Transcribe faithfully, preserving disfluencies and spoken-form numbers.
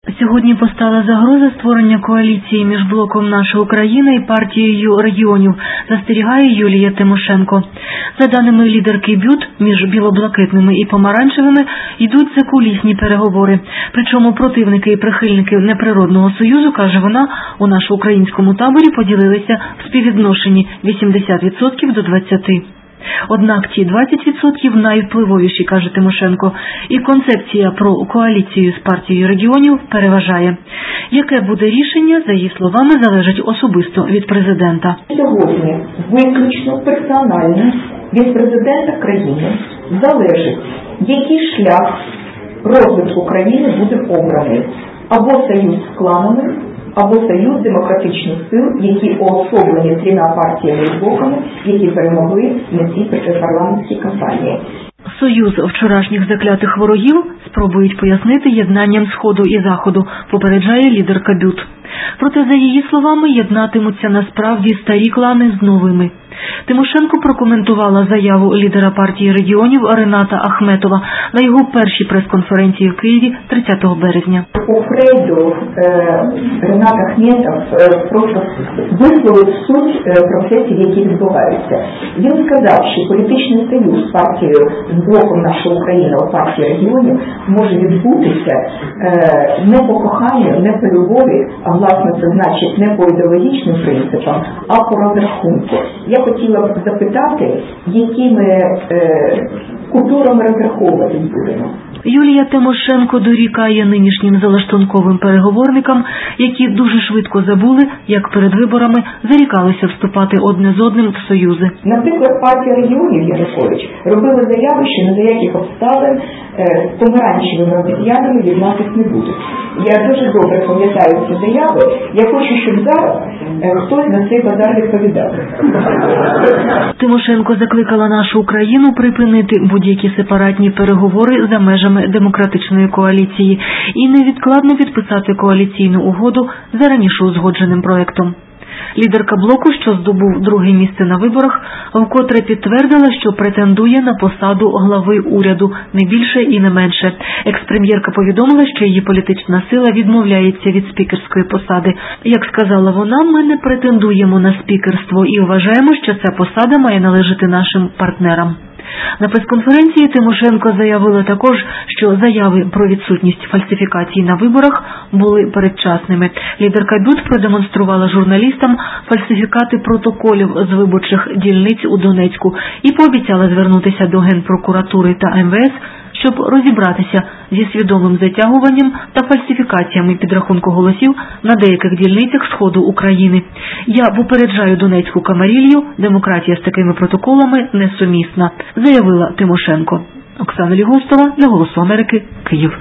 Сьогодні постала загроза створення коаліції між блоком «Наша Україна» і партією регіонів, застерігає Юлія Тимошенко. За даними лідерки БЮТ, між білоблакитними і помаранчевими йдуть закулісні переговори. Причому противники і прихильники неприродного союзу, каже вона, у нашоукраїнському таборі поділилися в співвідношенні вісімдесят відсотків до двадцяти відсотків. Однак ті двадцять відсотків найвпливовіші, каже Тимошенко, і концепція про коаліцію з партією регіонів переважає. Яке буде рішення, за її словами, залежить особисто від президента. Сьогодні виключно персонально від президента країни залежить, який шлях розвитку країни буде обраний. Або союз з кланами, або союз демократичних сил, які уособлені трьома партіями і блоками, які перемогли на цій парламентській кампанії. Союз вчорашніх заклятих ворогів спробують пояснити єднанням Сходу і Заходу, попереджає лідерка БЮТ. Проте, за її словами, єднатимуться насправді старі клани з новими. Тимошенко прокоментувала заяву лідера партії регіонів Рената Ахметова на його першій прес-конференції в Києві тридцятого березня. У Фрейду Ренат Ахметов просто висловив суть процесів, які відбуваються. Він сказав, що політичний союз з партією, з блоком «Наша Україна» у партії регіонів може відбутися не по коханню, не по любові, а власне це значить не по ідеологічним принципам, а по розрахунку. Я хотіла б запитати, якими е, культурами розраховуватись будемо. Юлія Тимошенко дорікає нинішнім залаштунковим переговорникам, які дуже швидко забули, як перед виборами зарікалися вступати одне з одним в союзи. Наприклад, партія регіонів Янукович робила заяви, що ні за яких обставин е, з помаранчевими обіцянами відмовитись не будуть. Я дуже добре пам'ятаю ці заяви. Я хочу, щоб зараз е, хтось на цей базар відповідав. Тимошенко закликала нашу Україну припинити будь-які сепаратні переговори за межами демократичної коаліції і невідкладно підписати коаліційну угоду за раніше узгодженим проектом. Лідерка блоку, що здобув друге місце на виборах, вкотре підтвердила, що претендує на посаду глави уряду, не більше і не менше. Екс-прем'єрка повідомила, що її політична сила відмовляється від спікерської посади. Як сказала вона, ми не претендуємо на спікерство і вважаємо, що ця посада має належати нашим партнерам. На прес-конференції Тимошенко заявила також, що заяви про відсутність фальсифікацій на виборах були передчасними. Лідерка БЮТ продемонструвала журналістам фальсифікати протоколів з виборчих дільниць у Донецьку і пообіцяла звернутися до Генпрокуратури та ем ве ес, щоб розібратися зі свідомим затягуванням та фальсифікаціями підрахунку голосів на деяких дільницях Сходу України. Я попереджаю Донецьку камарилью, демократія з такими протоколами несумісна, заявила Тимошенко. Оксана Лігустова для «Голосу Америки», Київ.